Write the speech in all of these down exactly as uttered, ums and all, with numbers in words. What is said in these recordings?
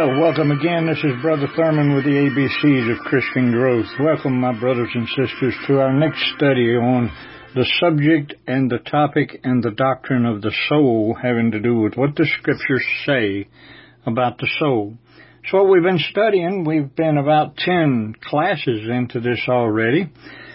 Well, welcome again. This is Brother Thurman with the A B Cs of Christian Growth. Welcome, my brothers and sisters, to our next study on the subject and the topic and the doctrine of the soul, having to do with what the Scriptures say about the soul. So what we've been studying, we've been about ten classes into this already.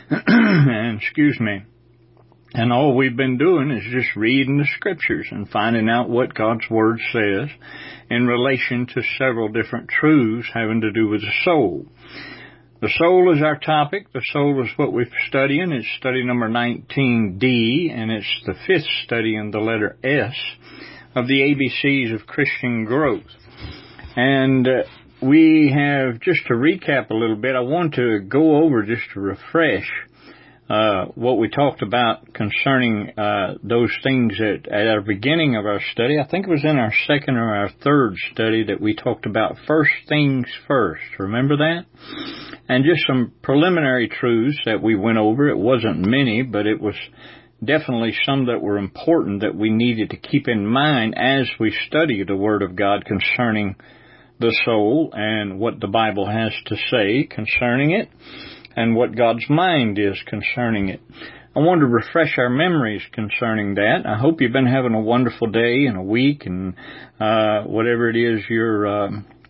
and excuse me. And all we've been doing is just reading the Scriptures and finding out what God's Word says in relation to several different truths having to do with the soul. The soul is our topic. The soul is what we're studying. It's study number nineteen D, and it's the fifth study in the letter S of the A B Cs of Christian Growth. And uh, we have, just to recap a little bit, I want to go over just to refresh Uh, what we talked about concerning uh, those things at, at our beginning of our study. I think it was in our second or our third study that we talked about first things first. Remember that? And just some preliminary truths that we went over. It wasn't many, but it was definitely some that were important that we needed to keep in mind as we study the Word of God concerning the soul and what the Bible has to say concerning it, and what God's mind is concerning it. I want to refresh our memories concerning that. I hope you've been having a wonderful day and a week, and uh, whatever it is your uh,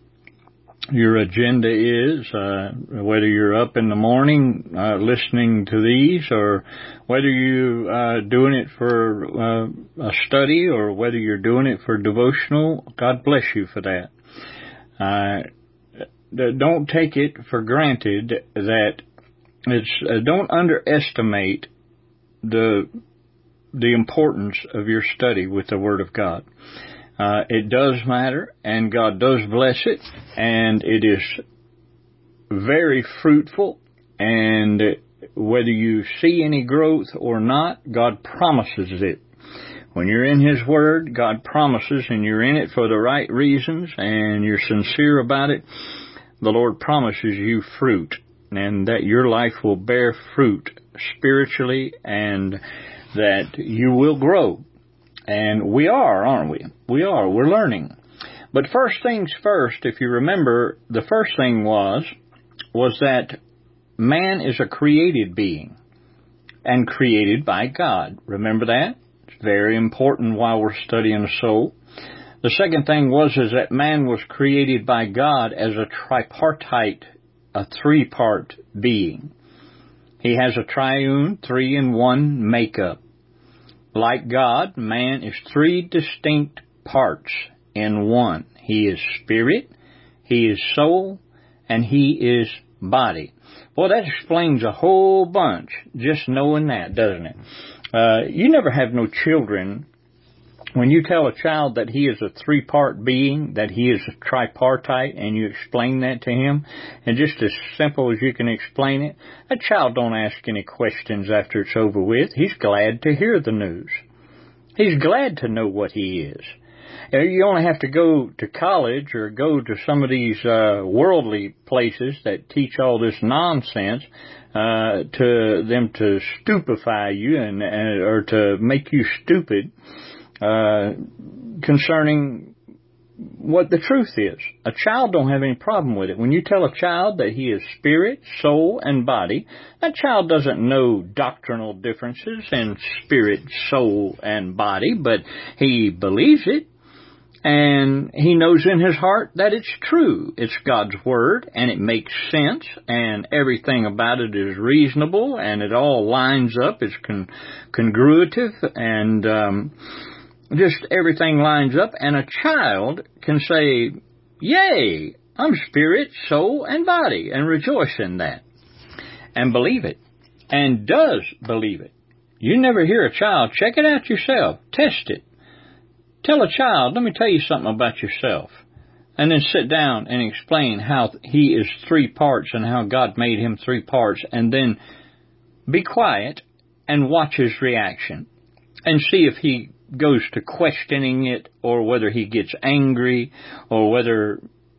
your agenda is, uh, whether you're up in the morning uh, listening to these, or whether you're uh, doing it for uh, a study, or whether you're doing it for devotional. God bless you for that. Uh, don't take it for granted that It's uh, don't underestimate the the importance of your study with the Word of God. Uh, it does matter, and God does bless it, and it is very fruitful. And whether you see any growth or not, God promises it. When you're in His Word, God promises, and you're in it for the right reasons, and you're sincere about it, the Lord promises you fruit, and that your life will bear fruit spiritually, and that you will grow. And we are, aren't we? We are. We're learning. But first things first, if you remember, the first thing was, was that man is a created being and created by God. Remember that? It's very important while we're studying the soul. The second thing was is that man was created by God as a tripartite, a three-part being. He has a triune, three-in-one makeup. Like God, man is three distinct parts in one. He is spirit, he is soul, and he is body. Well, that explains a whole bunch, just knowing that, doesn't it? Uh, you never have no children. When you tell a child that he is a three-part being, that he is a tripartite, and you explain that to him, and just as simple as you can explain it, a child don't ask any questions after it's over with. He's glad to hear the news. He's glad to know what he is. You only have to go to college or go to some of these uh, worldly places that teach all this nonsense uh, to them to stupefy you and, and or to make you stupid. Uh, concerning what the truth is. A child don't have any problem with it. When you tell a child that he is spirit, soul, and body, that child doesn't know doctrinal differences in spirit, soul, and body, but he believes it, and he knows in his heart that it's true. It's God's Word, and it makes sense, and everything about it is reasonable, and it all lines up. It's con- congruitive, and um just everything lines up, and a child can say, yay, I'm spirit, soul, and body, and rejoice in that, and believe it, and does believe it. You never hear a child, check it out yourself, test it. Tell a child, let me tell you something about yourself, and then sit down and explain how he is three parts and how God made him three parts, and then be quiet and watch his reaction, and see if he goes to questioning it, or whether he gets angry, or whether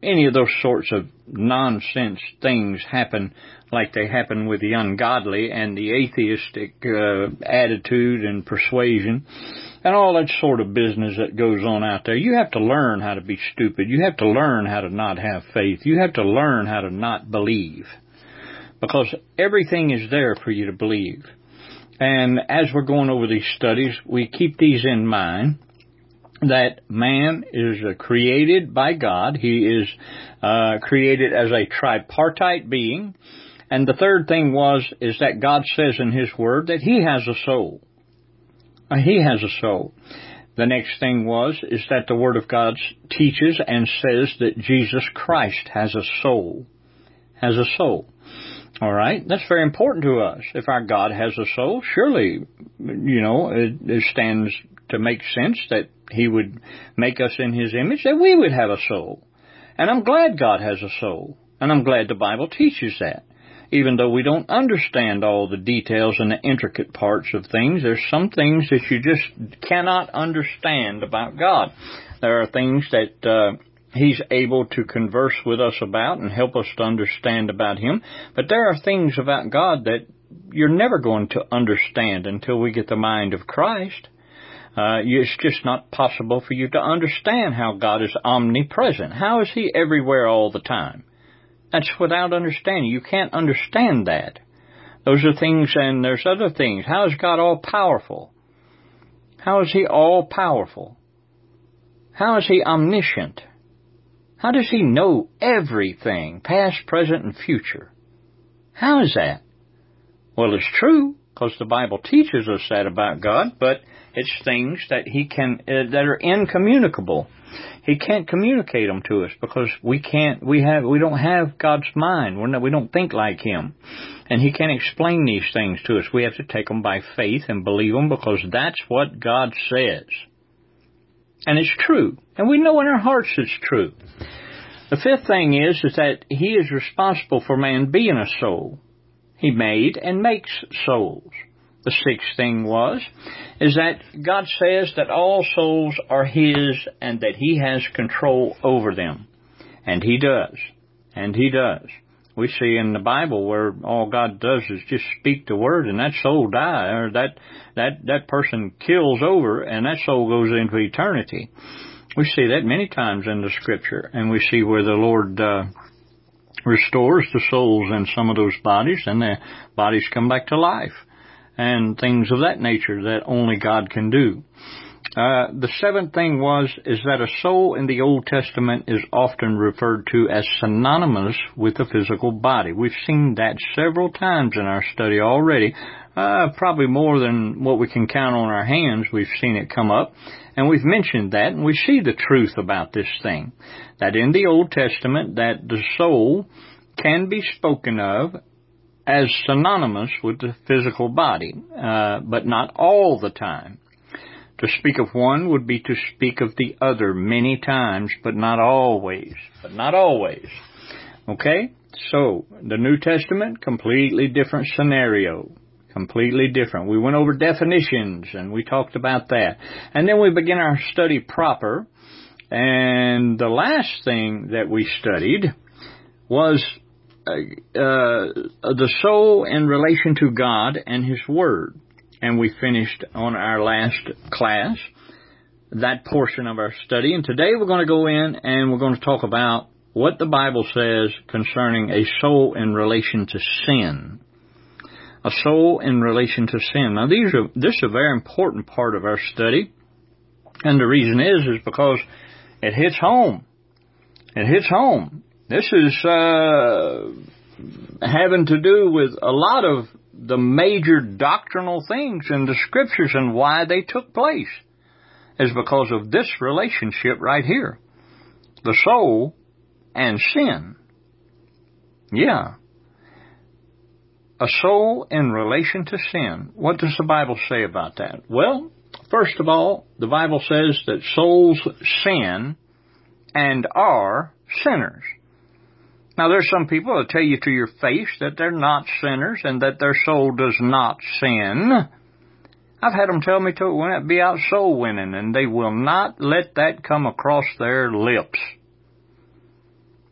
any of those sorts of nonsense things happen like they happen with the ungodly and the atheistic uh, attitude and persuasion and all that sort of business that goes on out there. You have to learn how to be stupid. You have to learn how to not have faith. You have to learn how to not believe, because everything is there for you to believe. And as we're going over these studies, we keep these in mind, that man is uh, created by God. He is uh, created as a tripartite being. And the third thing was, is that God says in His Word that He has a soul. Uh, he has a soul. The next thing was, is that the Word of God teaches and says that Jesus Christ has a soul. Has a soul. All right? That's very important to us. If our God has a soul, surely, you know, it, it stands to make sense that He would make us in His image, that we would have a soul. And I'm glad God has a soul. And I'm glad the Bible teaches that. Even though we don't understand all the details and the intricate parts of things, there's some things that you just cannot understand about God. There are things that uh, He's able to converse with us about and help us to understand about Him. But there are things about God that you're never going to understand until we get the mind of Christ. Uh, it's just not possible for you to understand how God is omnipresent. How is He everywhere all the time? That's without understanding. You can't understand that. Those are things, and there's other things. How is God all-powerful? How is He all-powerful? How is He omniscient? How does He know everything, past, present, and future? How is that? Well, it's true, because the Bible teaches us that about God, but it's things that He can, uh, that are incommunicable. He can't communicate them to us because we can't, we have, we don't have God's mind. We're not, we don't think like Him. And He can't explain these things to us. We have to take them by faith and believe them, because that's what God says. And it's true. And we know in our hearts it's true. The fifth thing is, is that He is responsible for man being a soul. He made and makes souls. The sixth thing was, is that God says that all souls are His and that He has control over them. And He does. And He does. We see in the Bible where all God does is just speak the word and that soul dies, or that, that, that person kills over and that soul goes into eternity. We see that many times in the Scripture, and we see where the Lord uh, restores the souls in some of those bodies, and the bodies come back to life. And things of that nature that only God can do. Uh, the seventh thing was, is that a soul in the Old Testament is often referred to as synonymous with the physical body. We've seen that several times in our study already. Uh, probably more than what we can count on our hands. We've seen it come up. And we've mentioned that, and we see the truth about this thing. That in the Old Testament, that the soul can be spoken of as synonymous with the physical body, uh, but not all the time. To speak of one would be to speak of the other many times, but not always. But not always. Okay? So, the New Testament, completely different scenario. Completely different. We went over definitions, and we talked about that. And then we begin our study proper. And the last thing that we studied was Uh, uh, the soul in relation to God and His Word. And we finished on our last class that portion of our study. And today we're going to go in and we're going to talk about what the Bible says concerning a soul in relation to sin. A soul in relation to sin. Now, these are, this is a very important part of our study. And the reason is, is because it hits home. It hits home. This is uh, having to do with a lot of the major doctrinal things in the Scriptures, and why they took place is because of this relationship right here. The soul and sin. Yeah. A soul in relation to sin. What does the Bible say about that? Well, first of all, the Bible says that souls sin and are sinners. Now, there's some people that tell you to your face that they're not sinners and that their soul does not sin. I've had them tell me to be out soul winning, and they will not let that come across their lips.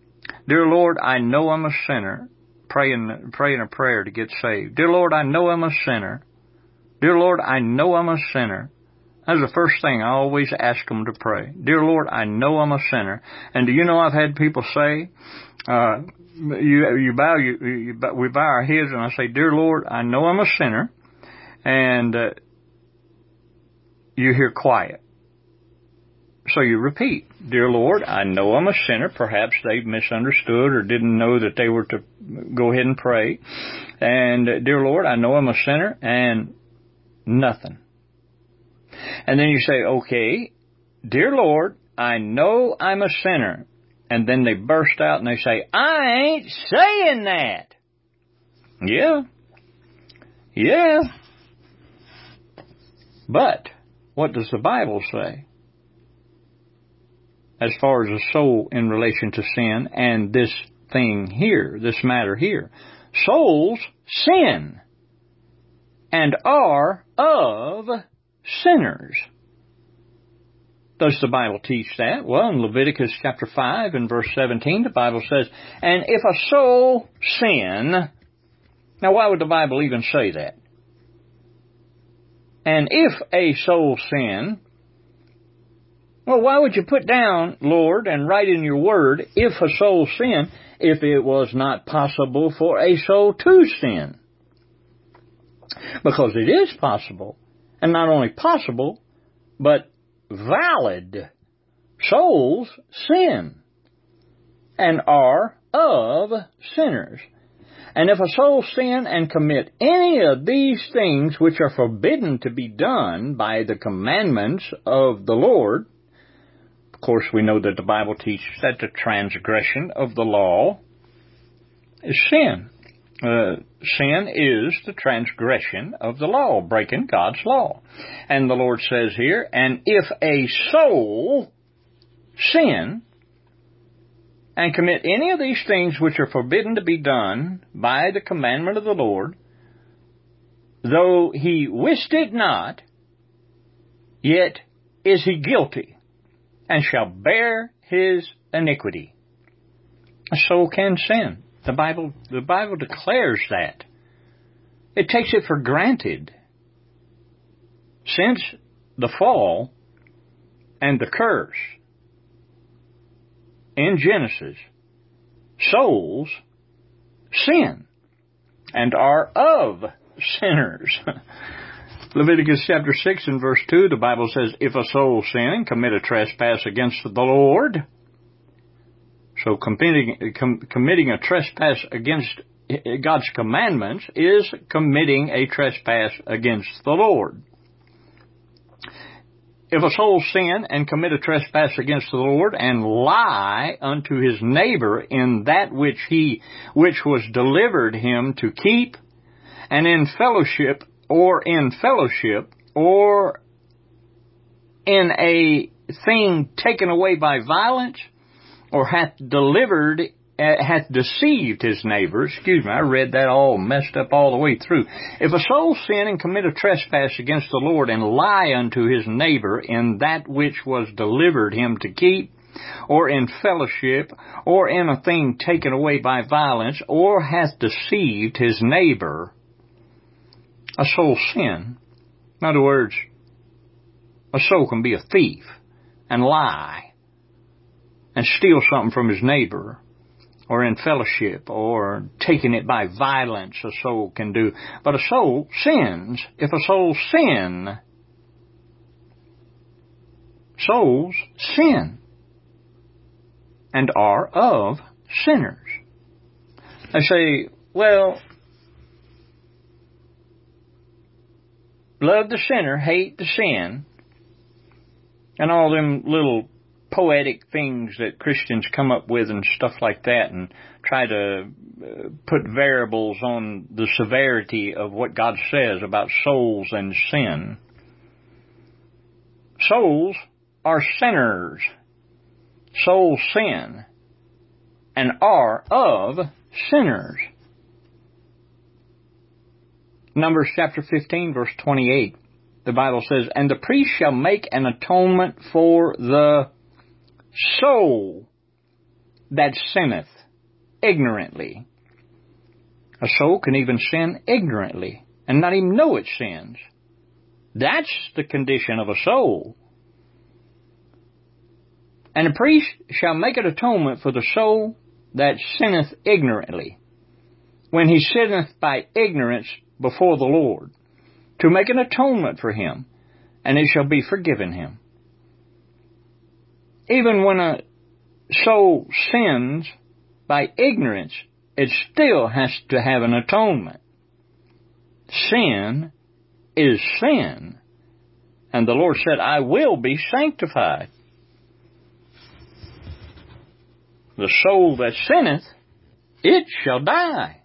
Dear Lord, I know I'm a sinner, praying, praying a prayer to get saved. Dear Lord, I know I'm a sinner. Dear Lord, I know I'm a sinner. That's the first thing I always ask them to pray. Dear Lord, I know I'm a sinner. And do you know I've had people say, uh, you, you bow, you, you, we bow our heads and I say, Dear Lord, I know I'm a sinner. And, uh, you hear quiet. So you repeat, Dear Lord, I know I'm a sinner. Perhaps they misunderstood or didn't know that they were to go ahead and pray. And, uh, Dear Lord, I know I'm a sinner, and nothing. And then you say, okay, Dear Lord, I know I'm a sinner. And then they burst out and they say, I ain't saying that. Yeah. Yeah. But what does the Bible say as far as the soul in relation to sin and this thing here, this matter here? Souls sin and are of sinners. Does the Bible teach that? Well, in Leviticus chapter five and verse seventeen, the Bible says, and if a soul sin, now why would the Bible even say that? And if a soul sin, well, why would you put down, Lord, and write in your word, if a soul sin, if it was not possible for a soul to sin? Because it is possible. And not only possible, but valid. Souls sin and are of sinners. And if a soul sin and commit any of these things which are forbidden to be done by the commandments of the Lord, of course we know that the Bible teaches that the transgression of the law is sin. Uh, sin is the transgression of the law, breaking God's law. And the Lord says here, and if a soul sin and commit any of these things which are forbidden to be done by the commandment of the Lord, though he wist it not, yet is he guilty, and shall bear his iniquity. A soul can sin. The Bible, the Bible declares that. It takes it for granted. Since the fall and the curse in Genesis, souls sin and are of sinners. Leviticus chapter six and verse two, the Bible says, if a soul sin and commit a trespass against the Lord, so committing, com, committing a trespass against God's commandments is committing a trespass against the Lord. If a soul sin and commit a trespass against the Lord and lie unto his neighbor in that which he, which was delivered him to keep, and in fellowship, or in fellowship, or in a thing taken away by violence, or hath delivered, uh, hath deceived his neighbor. Excuse me, I read that all messed up all the way through. If a soul sin and commit a trespass against the Lord and lie unto his neighbor in that which was delivered him to keep, or in fellowship, or in a thing taken away by violence, or hath deceived his neighbor, a soul sin. In other words, a soul can be a thief and lie and steal something from his neighbor, or in fellowship, or taking it by violence, a soul can do. But a soul sins. If a soul sin, souls sin and are of sinners. They say, well, love the sinner, hate the sin, and all them little poetic things that Christians come up with and stuff like that, and try to uh, put variables on the severity of what God says about souls and sin. Souls are sinners. Souls sin and are of sinners. Numbers chapter fifteen, verse twenty-eight, the Bible says, and the priest shall make an atonement for the soul that sinneth. ignorantly. A soul can even sin ignorantly and not even know it sins. That's the condition of a soul. And the priest shall make an atonement for the soul that sinneth ignorantly, when he sinneth by ignorance before the Lord, to make an atonement for him, and it shall be forgiven him. Even when a soul sins by ignorance, it still has to have an atonement. Sin is sin. And the Lord said, I will be sanctified. The soul that sinneth, it shall die.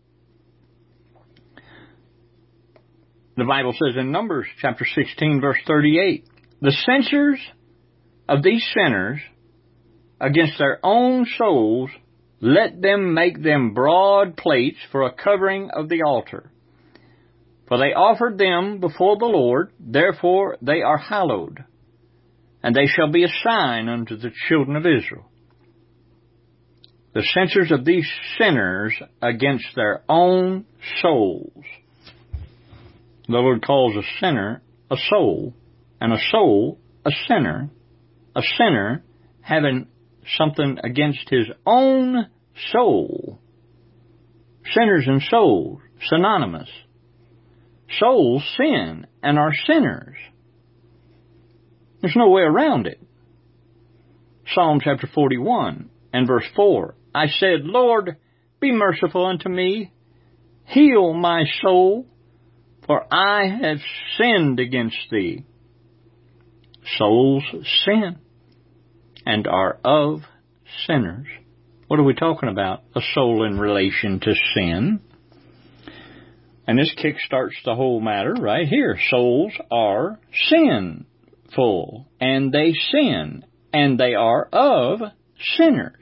The Bible says in Numbers chapter sixteen, verse thirty-eight, the censures of these sinners against their own souls, let them make them broad plates for a covering of the altar. For they offered them before the Lord, therefore they are hallowed, and they shall be a sign unto the children of Israel. The censures of these sinners against their own souls. The Lord calls a sinner a soul, and a soul a sinner. A sinner having something against his own soul. Sinners and souls, synonymous. Souls sin and are sinners. There's no way around it. Psalm chapter forty-one and verse four. I said, Lord, be merciful unto me. Heal my soul, for I have sinned against thee. Souls sin and are of sinners. What are we talking about? A soul in relation to sin. And this kickstarts the whole matter right here. Souls are sinful, and they sin, and they are of sinners.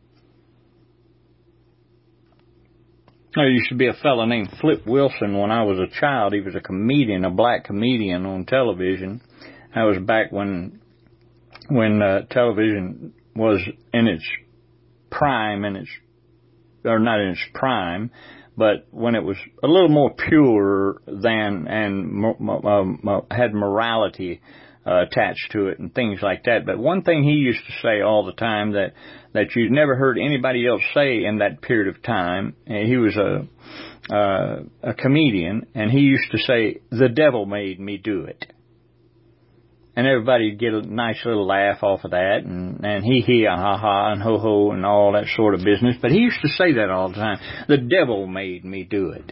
There used to be a fellow named Flip Wilson when I was a child. He was a comedian, a black comedian on television. That was back when when uh, television was in its prime, in its, or not in its prime, but when it was a little more pure than, and um, had morality uh, attached to it and things like that. But one thing he used to say all the time that, that you'd never heard anybody else say in that period of time, he was a, uh, a comedian, and he used to say, the devil made me do it. And everybody would get a nice little laugh off of that, and, and hee hee, ah ha ha, and ho ho, and all that sort of business. But he used to say that all the time. The devil made me do it.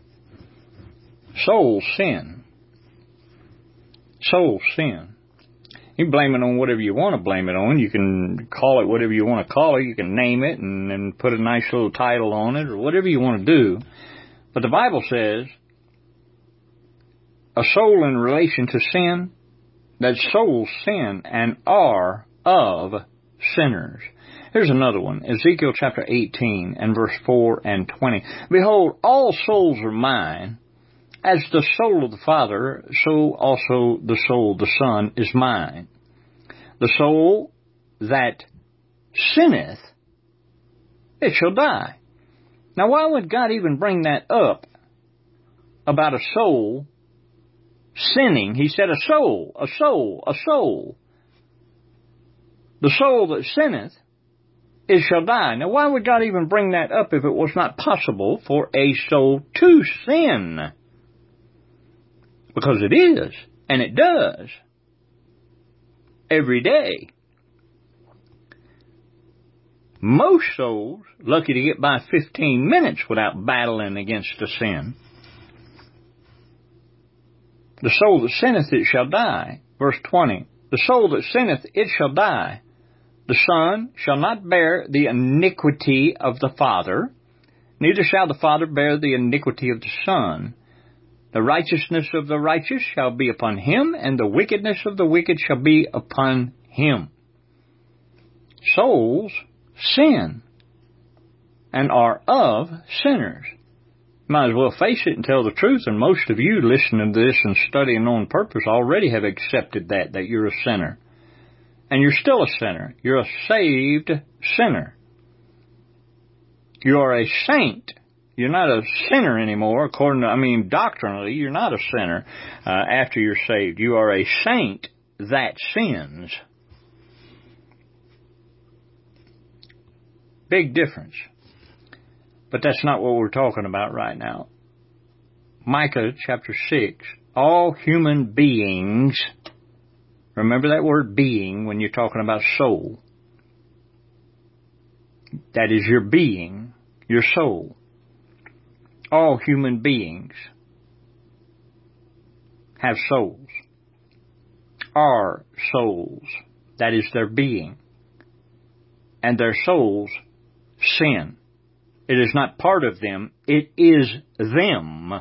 Soul sin. Soul sin. You blame it on whatever you want to blame it on. You can call it whatever you want to call it. You can name it and, and put a nice little title on it, or whatever you want to do. But the Bible says, a soul in relation to sin, that souls sin and are of sinners. Here's another one. Ezekiel chapter eighteen and verse four and twenty. Behold, all souls are mine. As the soul of the Father, so also the soul of the Son is mine. The soul that sinneth, it shall die. Now, why would God even bring that up about a soul sinning? He said a soul, a soul, a soul. The soul that sinneth, it shall die. Now, why would God even bring that up if it was not possible for a soul to sin? Because it is, and it does, every day. Most souls lucky to get by fifteen minutes without battling against a sin. The soul that sinneth, it shall die. Verse twenty. The soul that sinneth, it shall die. The Son shall not bear the iniquity of the Father, neither shall the Father bear the iniquity of the Son. The righteousness of the righteous shall be upon him, and the wickedness of the wicked shall be upon him. Souls sin and are of sinners. Might as well face it and tell the truth, and most of you listening to this and studying on purpose already have accepted that, that you're a sinner. And you're still a sinner. You're a saved sinner. You are a saint. You're not a sinner anymore, according to, I mean, doctrinally, you're not a sinner uh, after you're saved. You are a saint that sins. Big difference. But that's not what we're talking about right now. Micah chapter six, all human beings, remember that word being when you're talking about soul. That is your being, your soul. All human beings have souls, are souls. That is their being. And their souls sin. It is not part of them. It is them.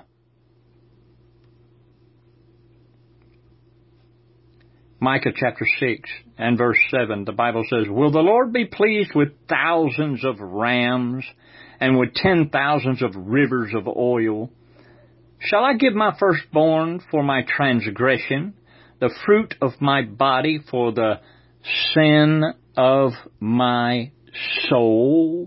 Micah chapter six and verse seven, the Bible says, "Will the Lord be pleased with thousands of rams and with ten thousands of rivers of oil? Shall I give my firstborn for my transgression, the fruit of my body for the sin of my soul?"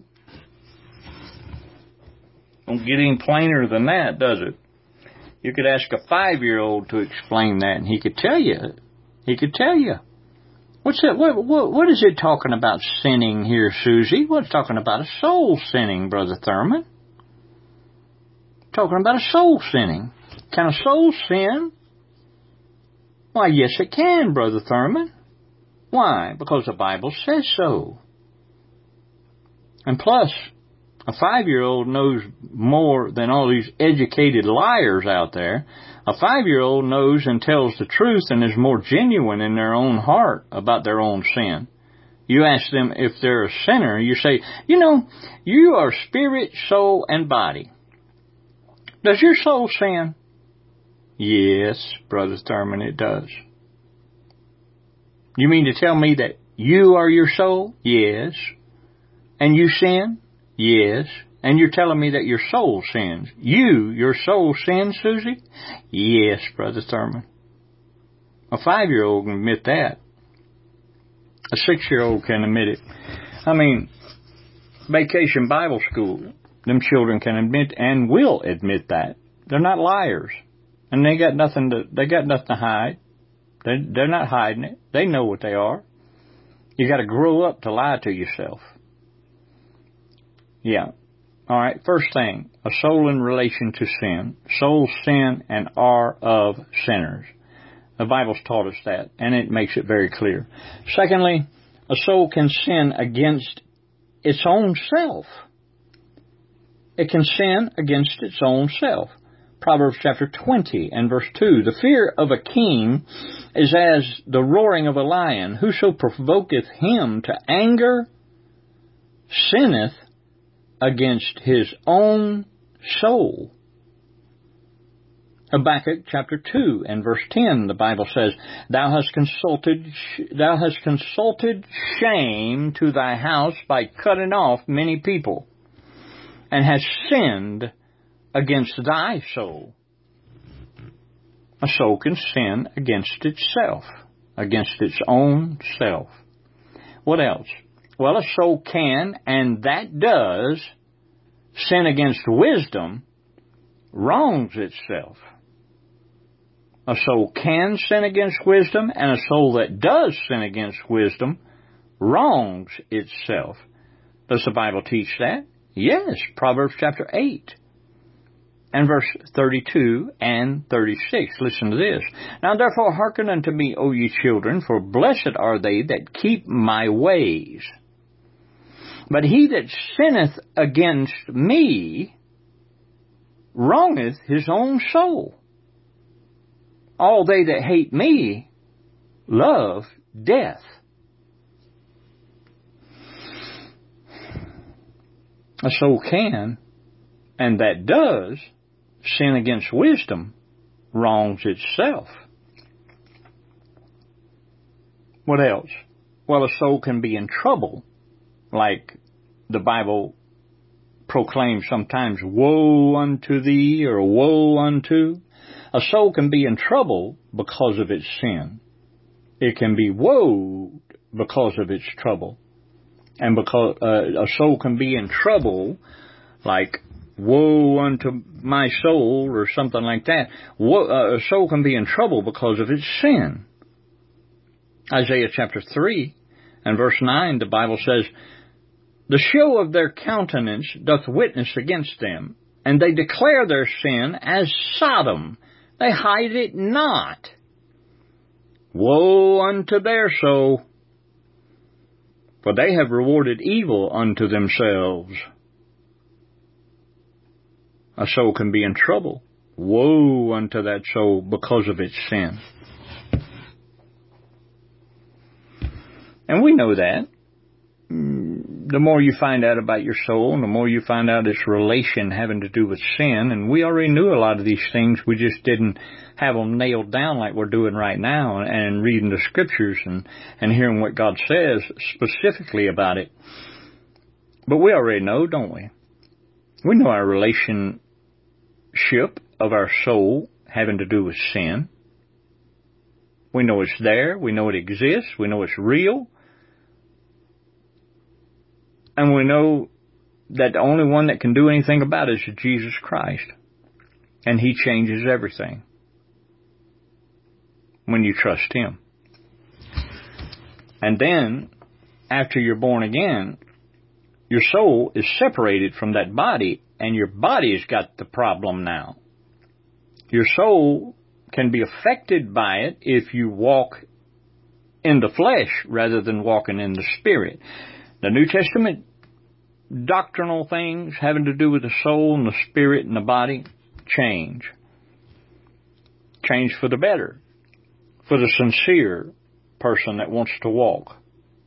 Don't get any plainer than that, does it? You could ask a five-year-old to explain that, and he could tell you. He could tell you. What's that? What, what, what is it talking about sinning here, Susie? What's talking about a soul sinning, Brother Thurman? Talking about a soul sinning. Can a soul sin? Why, yes, it can, Brother Thurman. Why? Because the Bible says so. And plus, a five-year-old knows more than all these educated liars out there. A five-year-old knows and tells the truth and is more genuine in their own heart about their own sin. You ask them if they're a sinner, you say, you know, you are spirit, soul, and body. Does your soul sin? Yes, Brother Thurman, it does. You mean to tell me that you are your soul? Yes. And you sin? Yes. And you're telling me that your soul sins. You, your soul sins, Susie? Yes, Brother Thurman. A five-year-old can admit that. A six-year-old can admit it. I mean, Vacation Bible School, them children can admit and will admit that. They're not liars. And they got nothing to, they got nothing to hide. They, they're not hiding it. They know what they are. You got to grow up to lie to yourself. Yeah. All right. First thing, a soul in relation to sin. Souls sin and are of sinners. The Bible's taught us that, and it makes it very clear. Secondly, a soul can sin against its own self. It can sin against its own self. Proverbs chapter twenty and verse two, "The fear of a king is as the roaring of a lion. Whoso provoketh him to anger sinneth against his own soul." Habakkuk chapter two and verse ten, the Bible says, Thou hast consulted, thou hast consulted shame to thy house by cutting off many people, and hast sinned against thy soul. A soul can sin against itself, against its own self. What else? Well, a soul can, and that does, sin against wisdom, wrongs itself. A soul can sin against wisdom, and a soul that does sin against wisdom wrongs itself. Does the Bible teach that? Yes, Proverbs chapter eight and verse thirty-two and thirty-six. Listen to this. "Now therefore hearken unto me, O ye children, for blessed are they that keep my ways. But he that sinneth against me wrongeth his own soul. All they that hate me love death." A soul can, and that does, sin against wisdom, wrongs itself. What else? Well, a soul can be in trouble, like the Bible proclaims sometimes, "Woe unto thee," or "Woe unto." A soul can be in trouble because of its sin. It can be woed because of its trouble. And because uh, a soul can be in trouble like, woe unto my soul, or something like that. Woe, uh, a soul can be in trouble because of its sin. Isaiah chapter three and verse nine, the Bible says, the show of their countenance doth witness against them, and they declare their sin as Sodom. They hide it not. Woe unto their soul, for they have rewarded evil unto themselves. A soul can be in trouble. Woe unto that soul because of its sin. And we know that. The more you find out about your soul, and the more you find out its relation having to do with sin, and we already knew a lot of these things, we just didn't have them nailed down like we're doing right now, and reading the scriptures and, and hearing what God says specifically about it. But we already know, don't we? We know our relationship of our soul having to do with sin. We know it's there. We know it exists. We know it's real. And we know that the only one that can do anything about it is Jesus Christ. And He changes everything when you trust Him. And then, after you're born again, your soul is separated from that body, and your body's got the problem now. Your soul can be affected by it if you walk in the flesh rather than walking in the Spirit. The New Testament doctrinal things having to do with the soul and the spirit and the body change. Change for the better. For the sincere person that wants to walk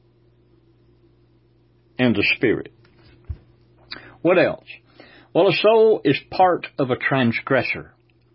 in the Spirit. What else? Well, a soul is part of a transgressor.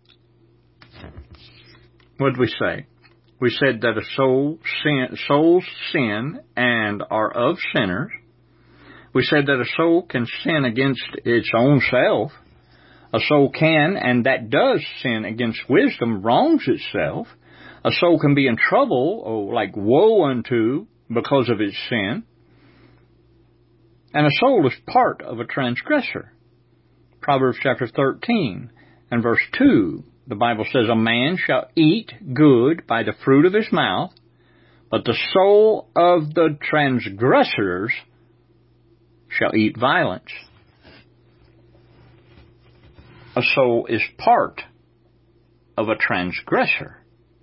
What did we say? We said that a soul sin, souls sin and are of sinners. We said that a soul can sin against its own self. A soul can, and that does, sin against wisdom, wrongs itself. A soul can be in trouble, or like woe unto, because of its sin. And a soul is part of a transgressor. Proverbs chapter thirteen and verse two. The Bible says, a man shall eat good by the fruit of his mouth, but the soul of the transgressors shall eat violence. A soul is part of a transgressor.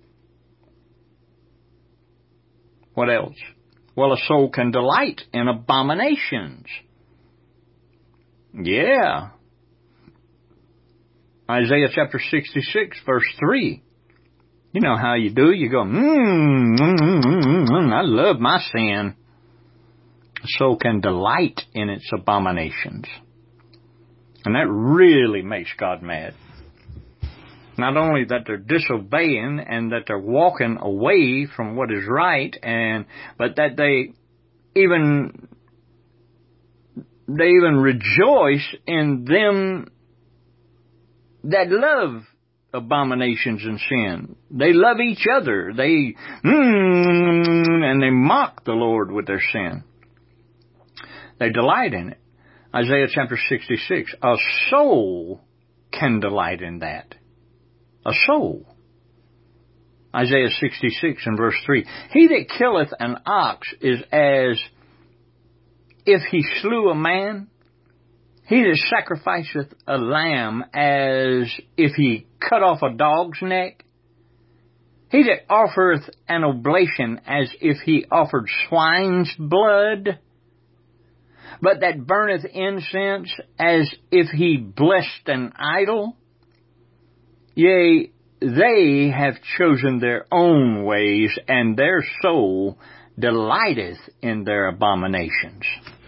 What else? Well, a soul can delight in abominations. Yeah. Isaiah chapter sixty-six, verse three. You know how you do. You go, mmm, mm, mm, mm, I love my sin. A soul can delight in its abominations. And that really makes God mad. Not only that they're disobeying and that they're walking away from what is right, and but that they even they even rejoice in them that love abominations and sin. They love each other. They mm, and they mock the Lord with their sin. They delight in it. Isaiah chapter sixty-six. A soul can delight in that. A soul. Isaiah sixty-six and verse three. He that killeth an ox is as if he slew a man. He that sacrificeth a lamb as if he cut off a dog's neck. He that offereth an oblation as if he offered swine's blood. But that burneth incense as if he blessed an idol. Yea, they have chosen their own ways, and their soul delighteth in their abominations.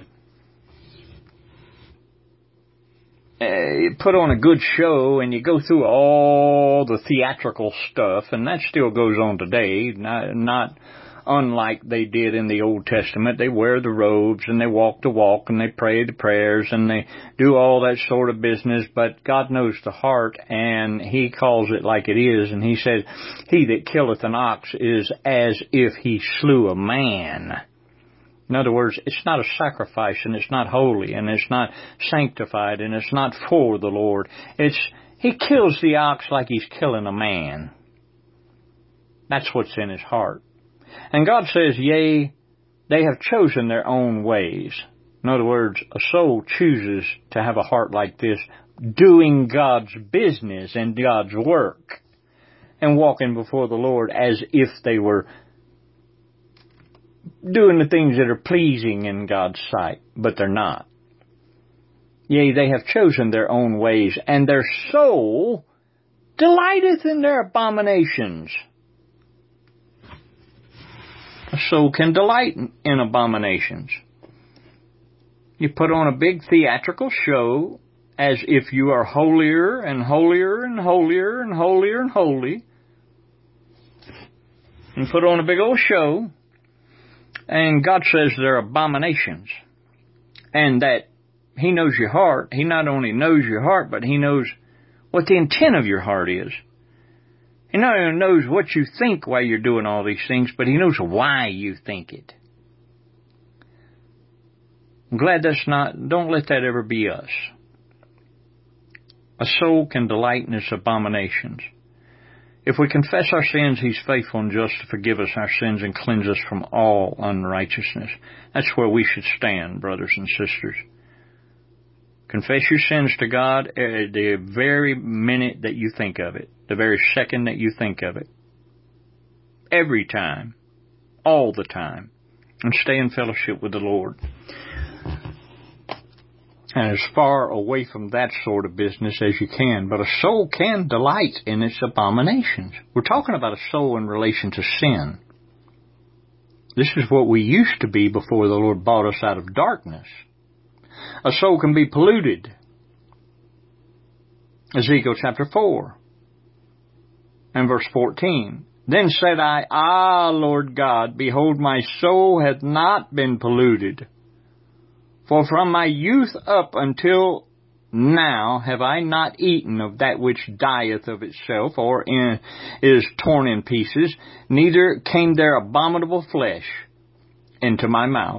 Uh, you put on a good show, and you go through all the theatrical stuff, and that still goes on today, not, not unlike they did in the Old Testament. They wear the robes, and they walk the walk, and they pray the prayers, and they do all that sort of business, but God knows the heart, and He calls it like it is, and He said, he that killeth an ox is as if he slew a man. In other words, it's not a sacrifice, and it's not holy, and it's not sanctified, and it's not for the Lord. It's, he kills the ox like he's killing a man. That's what's in his heart. And God says, yea, they have chosen their own ways. In other words, a soul chooses to have a heart like this, doing God's business and God's work, and walking before the Lord as if they were doing the things that are pleasing in God's sight, but they're not. Yea, they have chosen their own ways, and their soul delighteth in their abominations. A soul can delight in abominations. You put on a big theatrical show as if you are holier and holier and holier and holier and holy. You put on a big old show, and God says they're abominations. And that He knows your heart. He not only knows your heart, but He knows what the intent of your heart is. He not only knows what you think while you're doing all these things, but He knows why you think it. I'm glad that's not, don't let that ever be us. A soul can delight in its abominations. If we confess our sins, He's faithful and just to forgive us our sins and cleanse us from all unrighteousness. That's where we should stand, brothers and sisters. Confess your sins to God at the very minute that you think of it, the very second that you think of it. Every time, all the time, and stay in fellowship with the Lord. And as far away from that sort of business as you can. But a soul can delight in its abominations. We're talking about a soul in relation to sin. This is what we used to be before the Lord brought us out of darkness. A soul can be polluted. Ezekiel chapter four and verse fourteen. Then said I, Ah, Lord God, behold, my soul hath not been polluted. For from my youth up until now have I not eaten of that which dieth of itself, or in, is torn in pieces, neither came there abominable flesh into my mouth.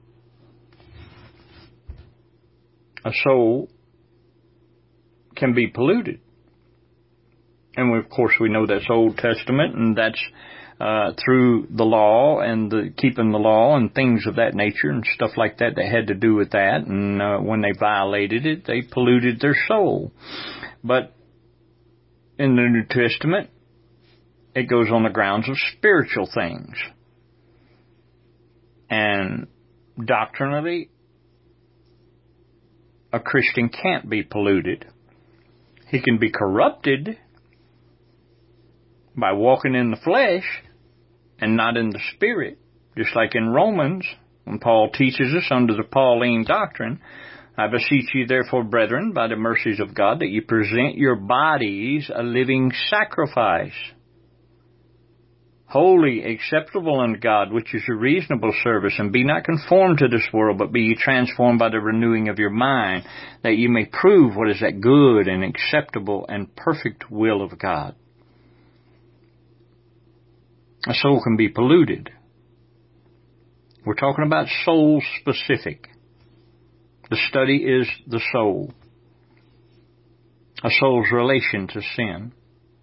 A soul can be polluted. And we, of course we know that's Old Testament, and that's Uh, through the law and the keeping the law and things of that nature and stuff like that that had to do with that. And uh, when they violated it, they polluted their soul. But in the New Testament, it goes on the grounds of spiritual things. And doctrinally, a Christian can't be polluted. He can be corrupted by walking in the flesh and not in the Spirit. Just like in Romans, when Paul teaches us under the Pauline doctrine, I beseech you therefore, brethren, by the mercies of God, that you present your bodies a living sacrifice, holy, acceptable unto God, which is your reasonable service. And be not conformed to this world, but be ye transformed by the renewing of your mind, that you may prove what is that good and acceptable and perfect will of God. A soul can be polluted. We're talking about soul specific. The study is the soul. A soul's relation to sin.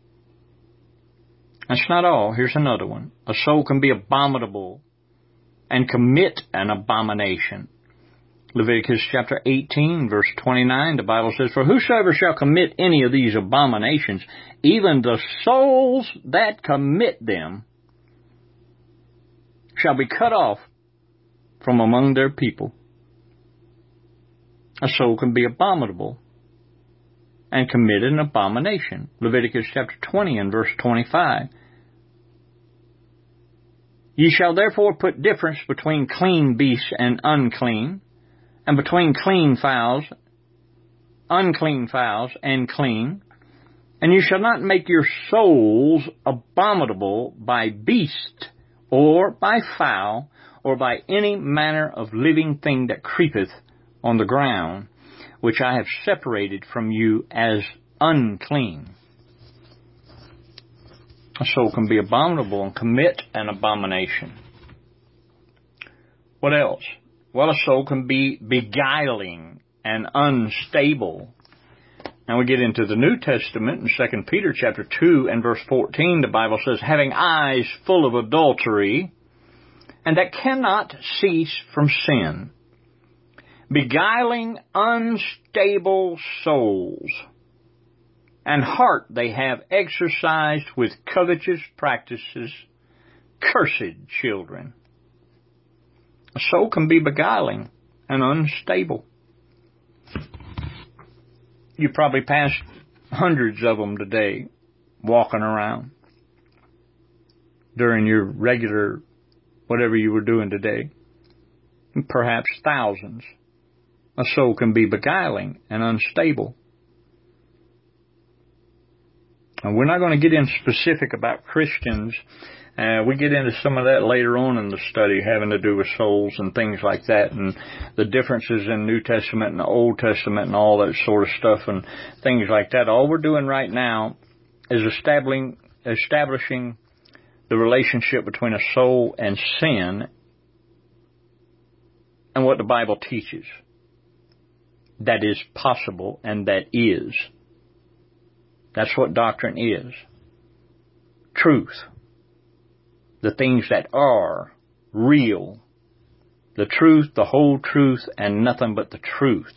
That's not all. Here's another one. A soul can be abominable and commit an abomination. Leviticus chapter eighteen, verse twenty-nine, the Bible says, For whosoever shall commit any of these abominations, even the souls that commit them, shall be cut off from among their people. A soul can be abominable and commit an abomination. Leviticus chapter twenty and verse twenty-five. Ye shall therefore put difference between clean beasts and unclean, and between clean fowls, unclean fowls, and clean. And you shall not make your souls abominable by beast, or by fowl, or by any manner of living thing that creepeth on the ground, which I have separated from you as unclean. A soul can be abominable and commit an abomination. What else? Well, a soul can be beguiling and unstable. Now we get into the New Testament in Second Peter chapter two and verse fourteen. The Bible says, having eyes full of adultery, and that cannot cease from sin. Beguiling unstable souls, and heart they have exercised with covetous practices, cursed children. A soul can be beguiling and unstable. You probably passed hundreds of them today walking around during your regular whatever you were doing today. Perhaps thousands. A soul can be beguiling and unstable. And we're not going to get in specific about Christians. Uh, we get into some of that later on in the study, having to do with souls and things like that, and the differences in New Testament and the Old Testament and all that sort of stuff and things like that. All we're doing right now is establishing, establishing the relationship between a soul and sin and what the Bible teaches. That is possible and that is. That's what doctrine is. Truth. The things that are real. The truth, the whole truth, and nothing but the truth.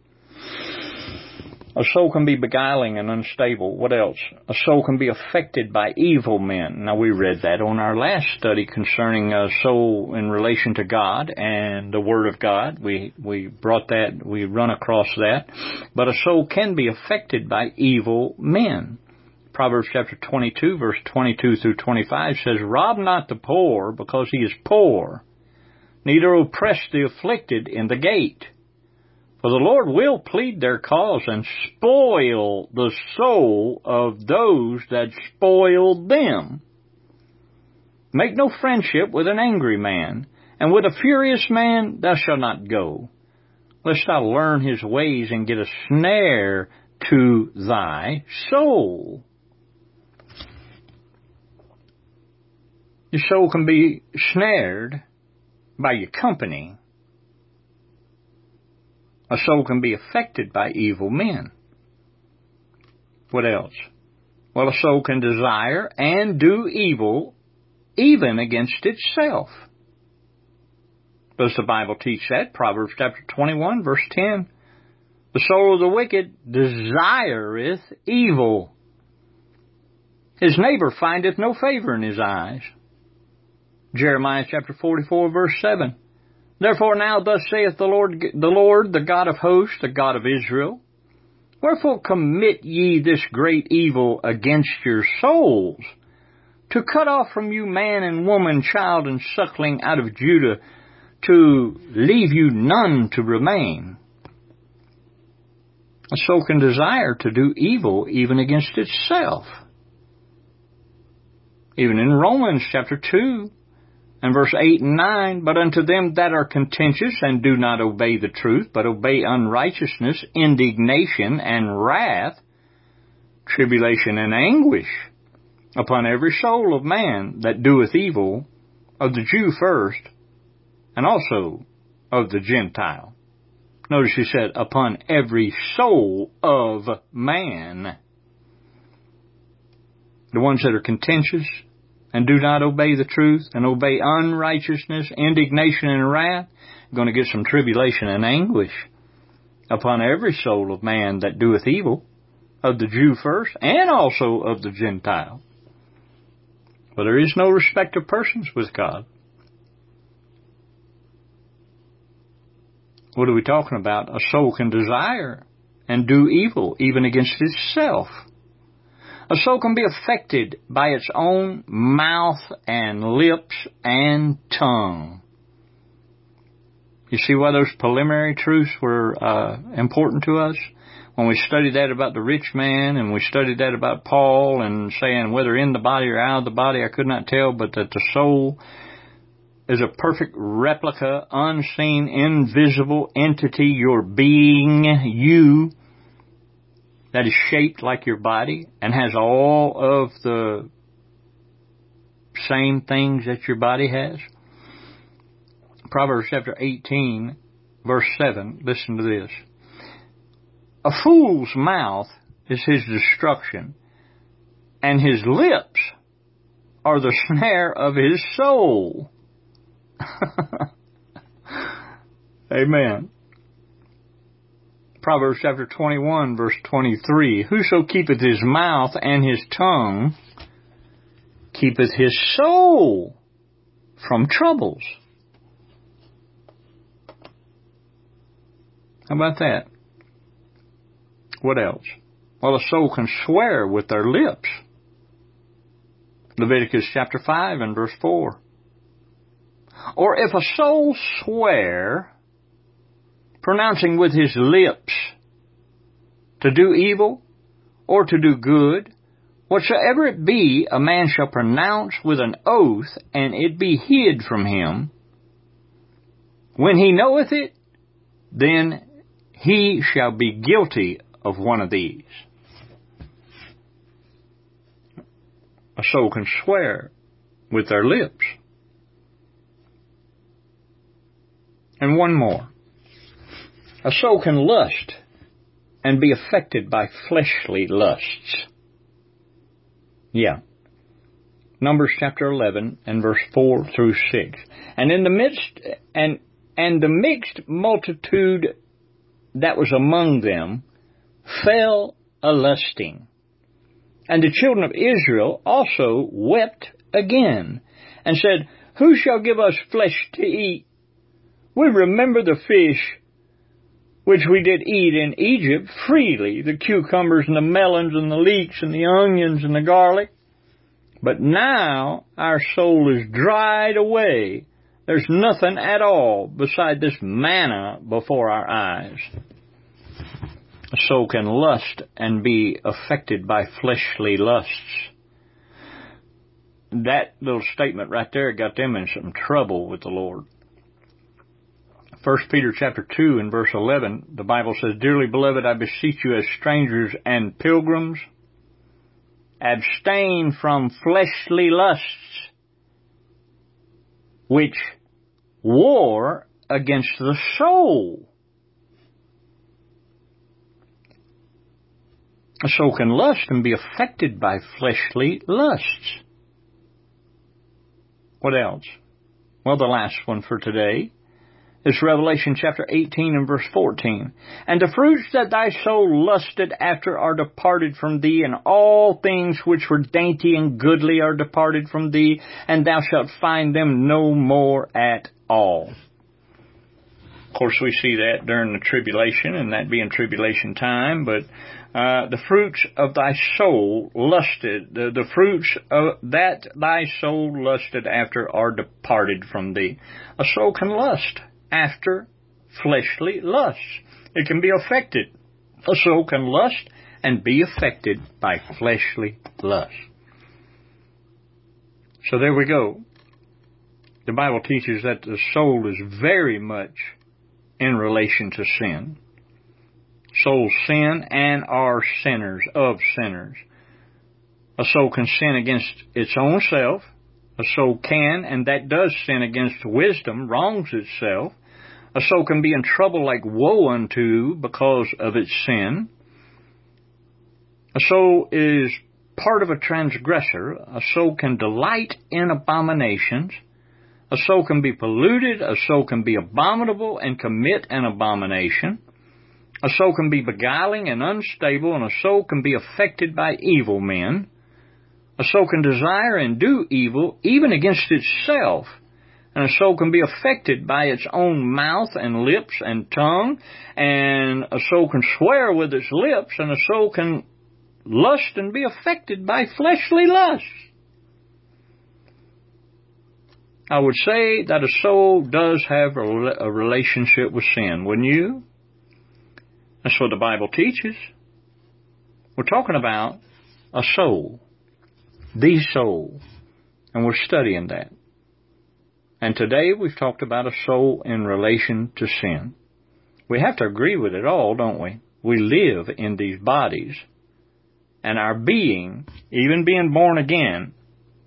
A soul can be beguiling and unstable. What else? A soul can be affected by evil men. Now, we read that on our last study concerning a soul in relation to God and the Word of God. We we brought that, we run across that. But a soul can be affected by evil men. Proverbs chapter twenty-two, verse twenty-two through twenty-five says, rob not the poor because he is poor, neither oppress the afflicted in the gate. For the Lord will plead their cause and spoil the soul of those that spoil them. Make no friendship with an angry man, and with a furious man thou shalt not go, lest thou learn his ways and get a snare to thy soul. Your soul can be snared by your company. A soul can be affected by evil men. What else? Well, a soul can desire and do evil even against itself. Does the Bible teach that? Proverbs chapter twenty-one, verse ten. The soul of the wicked desireth evil. His neighbor findeth no favor in his eyes. Jeremiah chapter forty-four, verse seven. Therefore now thus saith the Lord, the Lord, the God of hosts, the God of Israel, wherefore commit ye this great evil against your souls, to cut off from you man and woman, child and suckling out of Judah, to leave you none to remain. A soul can desire to do evil even against itself. Even in Romans chapter two, and verse eight and nine, but unto them that are contentious and do not obey the truth, but obey unrighteousness, indignation and wrath, tribulation and anguish, upon every soul of man that doeth evil, of the Jew first, and also of the Gentile. Notice he said, upon every soul of man. The ones that are contentious, and do not obey the truth, and obey unrighteousness, indignation, and wrath, are going to get some tribulation and anguish upon every soul of man that doeth evil, of the Jew first, and also of the Gentile. For there is no respect of persons with God. What are we talking about? A soul can desire and do evil, even against itself. A soul can be affected by its own mouth and lips and tongue. You see why those preliminary truths were uh, important to us? When we studied that about the rich man, and we studied that about Paul, and saying whether in the body or out of the body, I could not tell, but that the soul is a perfect replica, unseen, invisible entity, your being, you, that is shaped like your body and has all of the same things that your body has. Proverbs chapter eighteen, verse seven. Listen to this. A fool's mouth is his destruction, and his lips are the snare of his soul. Amen. Proverbs chapter twenty-one, verse twenty-three. Whoso keepeth his mouth and his tongue keepeth his soul from troubles. How about that? What else? Well, a soul can swear with their lips. Leviticus chapter five and verse four. Or if a soul swear, pronouncing with his lips to do evil or to do good, whatsoever it be, a man shall pronounce with an oath, and it be hid from him. When he knoweth it, then he shall be guilty of one of these. A soul can swear with their lips. And one more. A soul can lust and be affected by fleshly lusts. Yeah. Numbers chapter eleven and verse four through six. And in the midst, and, and the mixed multitude that was among them fell a-lusting. And the children of Israel also wept again, and said, Who shall give us flesh to eat? We remember the fish which we did eat in Egypt freely, the cucumbers and the melons and the leeks and the onions and the garlic. But now our soul is dried away. There's nothing at all beside this manna before our eyes. A soul can lust and be affected by fleshly lusts. That little statement right there got them in some trouble with the Lord. First Peter chapter two and verse eleven, the Bible says, Dearly beloved, I beseech you as strangers and pilgrims, abstain from fleshly lusts, which war against the soul. A soul can lust and be affected by fleshly lusts. What else? Well, the last one for today is Revelation chapter eighteen and verse fourteen. And the fruits that thy soul lusted after are departed from thee, and all things which were dainty and goodly are departed from thee, and thou shalt find them no more at all. Of course, we see that during the tribulation, and that being tribulation time, but uh, the fruits of thy soul lusted, the, the fruits of that thy soul lusted after are departed from thee. A soul can lust after fleshly lusts. It can be affected. A soul can lust and be affected by fleshly lusts. So there we go. The Bible teaches that the soul is very much in relation to sin. Souls sin and are sinners of sinners. A soul can sin against its own self. A soul can, and that does sin against wisdom, wrongs itself. A soul can be in trouble like woe unto because of its sin. A soul is part of a transgressor. A soul can delight in abominations. A soul can be polluted. A soul can be abominable and commit an abomination. A soul can be beguiling and unstable, and a soul can be affected by evil men. A soul can desire and do evil even against itself. And a soul can be affected by its own mouth and lips and tongue. And a soul can swear with its lips, and a soul can lust and be affected by fleshly lusts. I would say that a soul does have a, a relationship with sin, wouldn't you? That's what the Bible teaches. We're talking about a soul, the soul, and we're studying that. And today we've talked about a soul in relation to sin. We have to agree with it all, don't we? We live in these bodies, and our being, even being born again,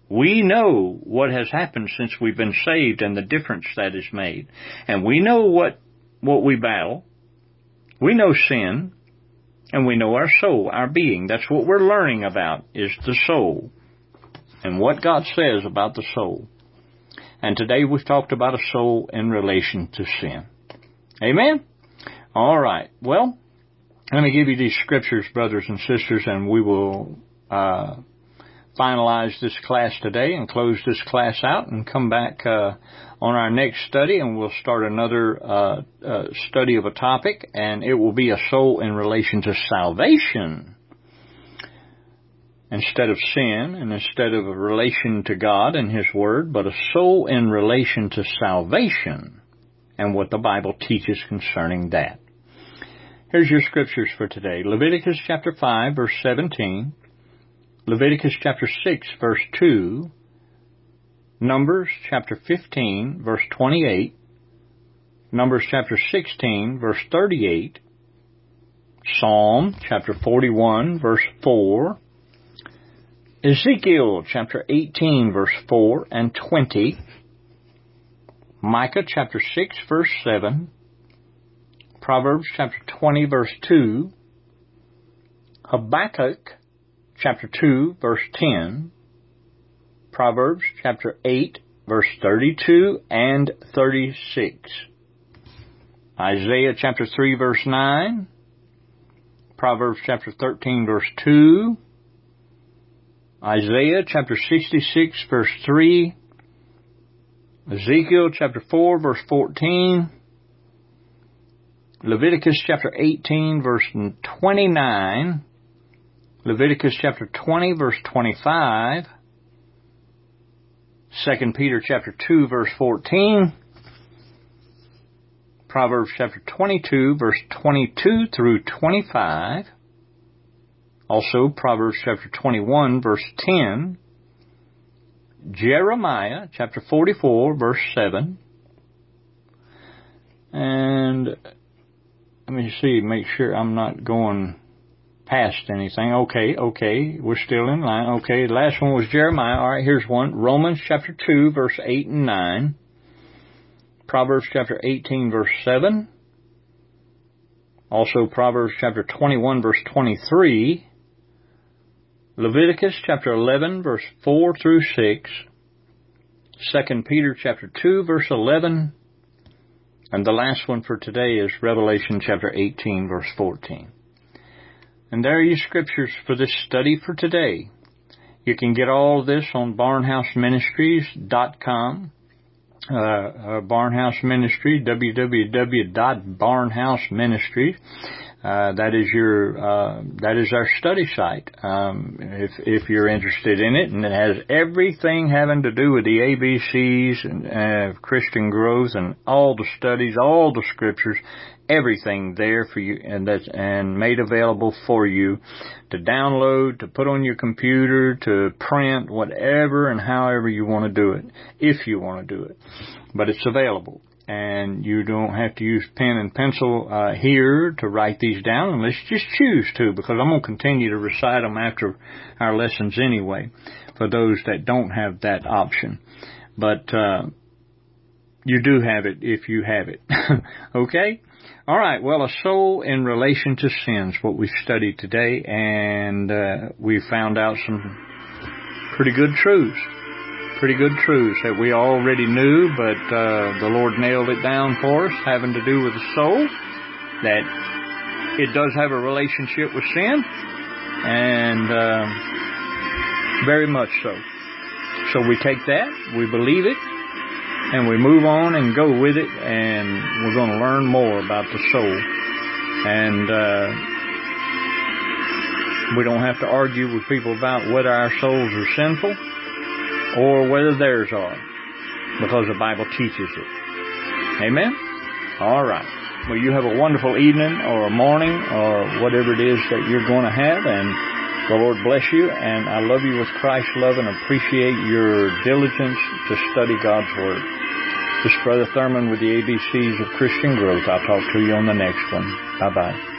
We know what has happened since we've been saved and the difference that is made. And we know what, what we battle. We know sin. And we know our soul, our being. That's what we're learning about, is the soul. And what God says about the soul. And today we've talked about a soul in relation to sin. Amen? All right. Well, let me give you these scriptures, brothers and sisters, and we will uh, finalize this class today and close this class out and come back uh, on our next study, and we'll start another uh, uh, study of a topic, and it will be a soul in relation to salvation instead of sin, and instead of a relation to God and His Word, but a soul in relation to salvation and what the Bible teaches concerning that. Here's your scriptures for today. Leviticus chapter five, verse seventeen. Leviticus chapter six, verse two. Numbers chapter fifteen, verse twenty-eight. Numbers chapter sixteen, verse thirty-eight. Psalm chapter forty-one, verse four. Ezekiel chapter eighteen, verse four and twenty. Micah chapter six, verse seven. Proverbs chapter twenty, verse two. Habakkuk chapter two, verse ten. Proverbs chapter eight, verse thirty-two and thirty-six. Isaiah chapter three, verse nine. Proverbs chapter thirteen, verse two. Isaiah chapter sixty-six, verse three. Ezekiel chapter four, verse fourteen. Leviticus chapter eighteen, verse twenty-nine. Leviticus chapter twenty, verse twenty-five. Second Peter chapter two, verse fourteen. Proverbs chapter twenty-two, verse twenty-two through twenty-five. Also Proverbs chapter twenty-one, verse ten. Jeremiah chapter forty-four, verse seven. And let me see, make sure I'm not going past anything. Okay, okay, we're still in line. Okay, the last one was Jeremiah. All right, here's one. Romans chapter two, verse eight and nine. Proverbs chapter eighteen, verse seven. Also Proverbs chapter twenty-one, verse twenty-three. Leviticus chapter eleven, verse four through six. Second Peter chapter two, verse eleven. And the last one for today is Revelation chapter eighteen, verse fourteen. And there are your scriptures for this study for today. You can get all of this on barnhouse ministries dot com. Uh, uh, Barnhouse Ministry, w w w dot barnhouse ministries. Uh, that is your, uh, that is our study site. Um, if, if you're interested in it, and it has everything having to do with the A B Cs and, uh, Christian growth and all the studies, all the scriptures, everything there for you, and that's, and made available for you to download, to put on your computer, to print, whatever and however you want to do it, if you want to do it. But it's available. And you don't have to use pen and pencil uh, here to write these down unless you just choose to, because I'm going to continue to recite them after our lessons anyway, for those that don't have that option. But uh, you do have it if you have it. Okay? All right. Well, a soul in relation to sins, what we studied today, and uh, we found out some pretty good truths. Pretty good truths that we already knew, but uh, the Lord nailed it down for us, having to do with the soul, that it does have a relationship with sin, and uh, very much so. So we take that, we believe it, and we move on and go with it, and we're going to learn more about the soul. And uh, we don't have to argue with people about whether our souls are sinful or whether theirs are, because the Bible teaches it. Amen? All right. Well, you have a wonderful evening or a morning or whatever it is that you're going to have, and the Lord bless you, and I love you with Christ's love and appreciate your diligence to study God's Word. This is Brother Thurman with the A B Cs of Christian Growth. I'll talk to you on the next one. Bye-bye.